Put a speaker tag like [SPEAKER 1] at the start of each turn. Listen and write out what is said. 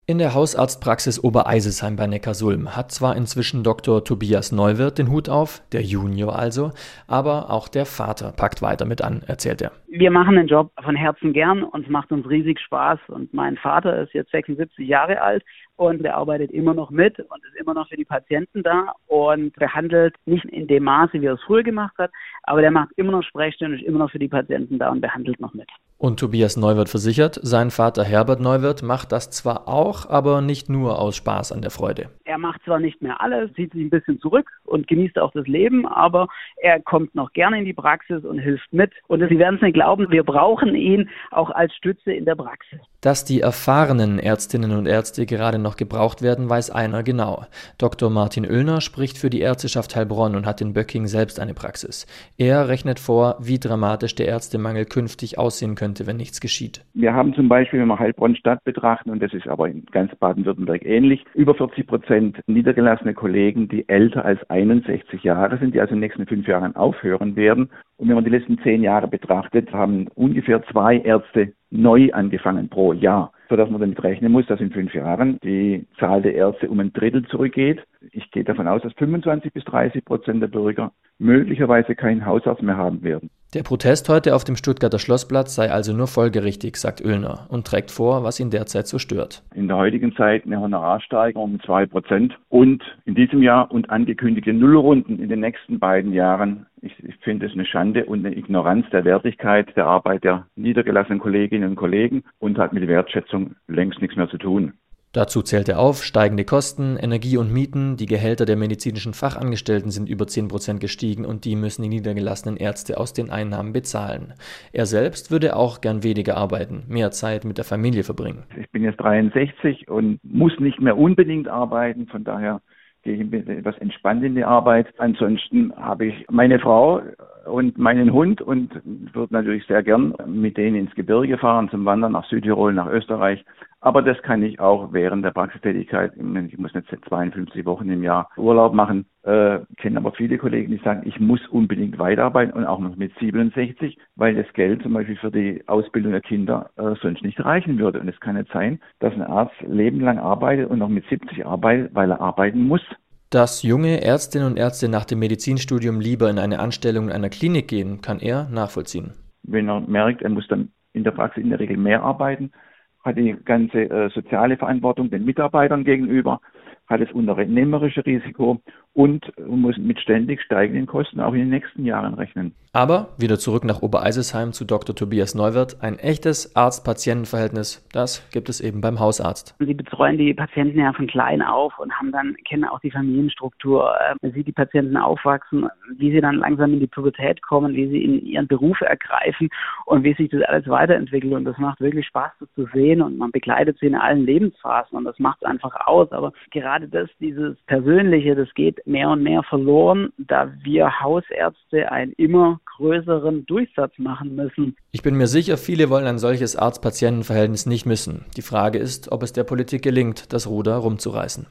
[SPEAKER 1] In der Hausarztpraxis Obereisesheim bei Neckarsulm hat zwar inzwischen Dr. Tobias Neuwirth den Hut auf, der Junior also, aber auch der Vater packt weiter mit an, erzählt er.
[SPEAKER 2] Wir machen den Job von Herzen gern und es macht uns riesig Spaß. Und mein Vater ist jetzt 76 Jahre alt und der arbeitet immer noch mit und ist immer noch für die Patienten da und behandelt nicht in dem Maße, wie er es früher gemacht hat, aber der macht immer noch Sprechstunde und ist immer noch für die Patienten da und behandelt noch mit.
[SPEAKER 1] Und Tobias Neuwirth versichert, sein Vater Herbert Neuwirth macht das zwar auch, aber nicht nur aus Spaß an der Freude.
[SPEAKER 2] Er macht zwar nicht mehr alles, zieht sich ein bisschen zurück und genießt auch das Leben, aber er kommt noch gerne in die Praxis und hilft mit. Und Sie werden es nicht glauben, wir brauchen ihn auch als Stütze in der Praxis.
[SPEAKER 1] Dass die erfahrenen Ärztinnen und Ärzte gerade noch gebraucht werden, weiß einer genau. Dr. Martin Oellner spricht für die Ärzteschaft Heilbronn und hat in Böcking selbst eine Praxis. Er rechnet vor, wie dramatisch der Ärztemangel künftig aussehen könnte, wenn nichts geschieht.
[SPEAKER 3] Wir haben zum Beispiel, wenn wir Heilbronn-Stadt betrachten, und das ist aber in ganz Baden-Württemberg ähnlich, über 40% niedergelassene Kollegen, die älter als 61 Jahre sind, die also in den nächsten 5 Jahren aufhören werden. Und wenn man die letzten 10 Jahre betrachtet, haben ungefähr 2 Ärzte neu angefangen pro Jahr, sodass man damit rechnen muss, dass in 5 Jahren die Zahl der Ärzte um ein Drittel zurückgeht. Ich gehe davon aus, dass 25-30% der Bürger möglicherweise keinen Hausarzt mehr haben werden.
[SPEAKER 1] Der Protest heute auf dem Stuttgarter Schlossplatz sei also nur folgerichtig, sagt Oellner und trägt vor, was ihn derzeit so stört.
[SPEAKER 3] In der heutigen Zeit eine Honorarsteigerung um 2% und in diesem Jahr und angekündigte Nullrunden in den nächsten beiden Jahren. Ich finde es eine Schande und eine Ignoranz der Wertigkeit der Arbeit der niedergelassenen Kolleginnen und Kollegen und hat mit Wertschätzung längst nichts mehr zu tun.
[SPEAKER 1] Dazu zählt er auf, steigende Kosten, Energie und Mieten, die Gehälter der medizinischen Fachangestellten sind über 10% gestiegen und die müssen die niedergelassenen Ärzte aus den Einnahmen bezahlen. Er selbst würde auch gern weniger arbeiten, mehr Zeit mit der Familie verbringen.
[SPEAKER 3] Ich bin jetzt 63 und muss nicht mehr unbedingt arbeiten, von daher gehe ich etwas entspannt in die Arbeit. Ansonsten habe ich meine Frau und meinen Hund und würde natürlich sehr gern mit denen ins Gebirge fahren, zum Wandern nach Südtirol, nach Österreich. Aber das kann ich auch während der Praxistätigkeit. Ich muss jetzt 52 Wochen im Jahr Urlaub machen. Kenne aber viele Kollegen, die sagen, ich muss unbedingt weiterarbeiten und auch noch mit 67, weil das Geld zum Beispiel für die Ausbildung der Kinder sonst nicht reichen würde. Und es kann nicht sein, dass ein Arzt lebenlang arbeitet und noch mit 70 arbeitet, weil er arbeiten muss.
[SPEAKER 1] Dass junge Ärztinnen und Ärzte nach dem Medizinstudium lieber in eine Anstellung in einer Klinik gehen, kann er nachvollziehen.
[SPEAKER 3] Wenn er merkt, er muss dann in der Praxis in der Regel mehr arbeiten, hat die ganze soziale Verantwortung den Mitarbeitern gegenüber, hat das unternehmerische Risiko und muss mit ständig steigenden Kosten auch in den nächsten Jahren rechnen.
[SPEAKER 1] Aber wieder zurück nach Obereisesheim zu Dr. Tobias Neuwirth. Ein echtes Arzt-Patient-Verhältnis, das gibt es eben beim Hausarzt.
[SPEAKER 2] Sie betreuen die Patienten ja von klein auf und kennen auch die Familienstruktur. Man sieht die Patienten aufwachsen, wie sie dann langsam in die Pubertät kommen, wie sie in ihren Beruf ergreifen und wie sich das alles weiterentwickelt. Und das macht wirklich Spaß, das zu sehen und man begleitet sie in allen Lebensphasen und das macht es einfach aus. Aber gerade dieses Persönliche, das geht mehr und mehr verloren, da wir Hausärzte einen immer größeren Durchsatz machen müssen.
[SPEAKER 1] Ich bin mir sicher, viele wollen ein solches Arzt-Patienten-Verhältnis nicht missen. Die Frage ist, ob es der Politik gelingt, das Ruder rumzureißen.